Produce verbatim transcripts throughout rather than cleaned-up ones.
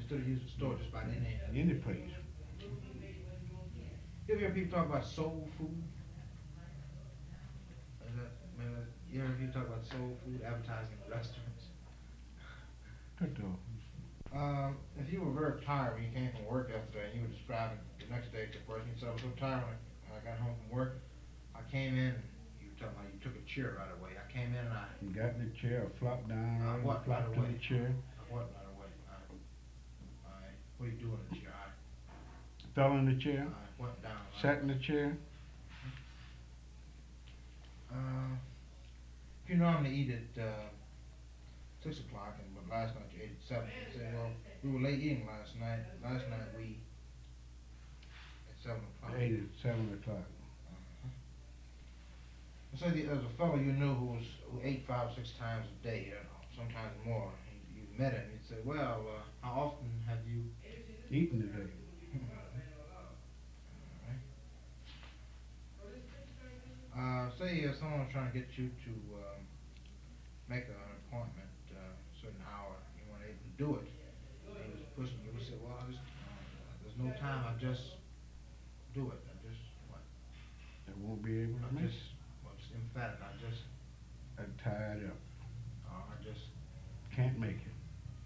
still use the store just about any. Any place. You ever hear people talk about soul food? Is that, man, that- you ever hear people talk about soul food advertising in restaurants? Good though. Um, if you were very tired when you came from work yesterday and you were describing the next day to the person, you said, I was so tired when I, when I got home from work, I came in, you were talking about you took a chair right away. I came in and I, You got in the chair, flopped down, I right, what right flopped to away? the chair, I what right away? I, I, what do you do in the chair? I, fell in the chair, I went down. Right sat in the away. chair. Uh, you normally eat at uh, six o'clock, and but last night you ate at seven. You say, well, we were late eating last night. Last night we at seven o'clock. Ate at seven o'clock. Uh-huh. So the, there's a fellow you knew who was who ate five, six times a day, or sometimes more. You, you met him. You said, well, uh, how often have you? Eating today. Uh, say uh, someone's trying to get you to um, make an appointment uh, a certain hour, you weren't able to do it. He was pushing you. You said, "Well, I just, uh, there's no time. I just do it. I just what? I won't be able to I make just, it. well, just emphatic. I just, I'm tired up. uh, I just." Can't make it.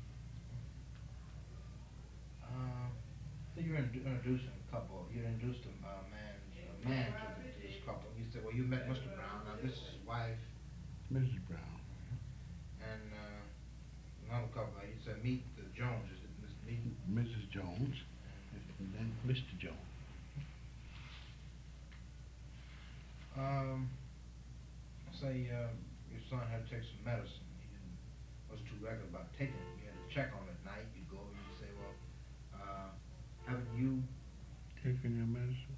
Uh, so you're introdu- introducing a couple. You introduced a uh, man, a man to, the, to this couple. You said, "Well, you met Mister Brown. Now this is his wife." Missus Brown. And uh, another couple, he said, meet the Joneses. Meet. Missus Jones. And then Mister Jones. Um, say uh, your son had to take some medicine. He didn't, wasn't too regular about taking it. You had to check on it at night. You go and you say, well, uh, haven't you? Taking your medicine?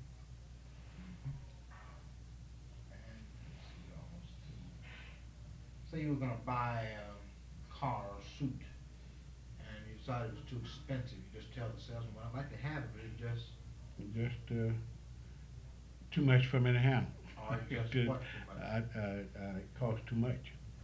And let's see, almost. Say you were going to buy um, a car or a suit, and you decided it was too expensive. You just tell the salesman, well, I'd like to have it, but it just. Just uh, too much for me to handle. Or it just Good. what too much? I, I, I, it costs too much.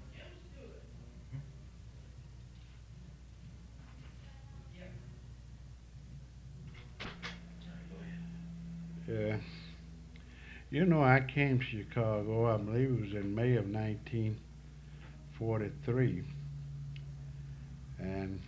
Uh, you know, I came to Chicago, I believe it was in May of nineteen forty-three, and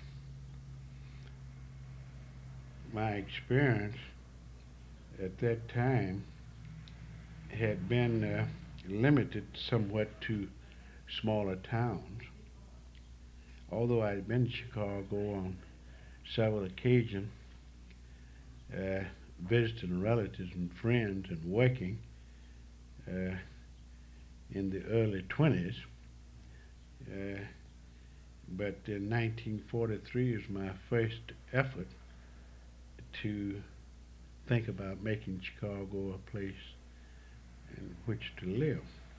my experience at that time had been uh, limited somewhat to smaller towns. Although I had been to Chicago on several occasions, uh, visiting relatives and friends and working uh, in the early twenties. Uh, but in nineteen forty-three was my first effort to think about making Chicago a place in which to live.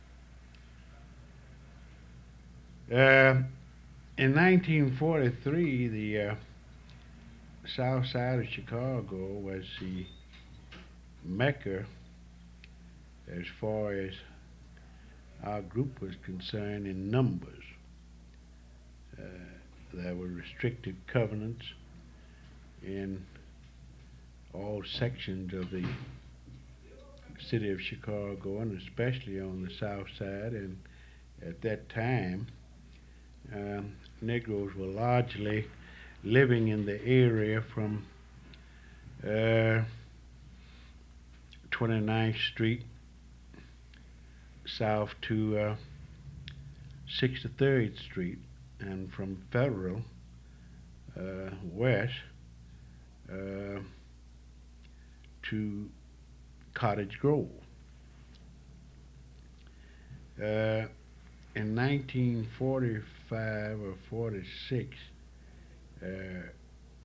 Uh, in nineteen forty-three, the uh, south side of Chicago was the mecca as far as our group was concerned in numbers. Uh, there were restricted covenants in all sections of the city of Chicago, and especially on the south side. And at that time, um, Negroes were largely living in the area from uh, twenty-ninth Street south to uh, sixty-third Street, and from Federal uh, west uh, to Cottage Grove. Uh, in nineteen forty-five or forty-six, uh,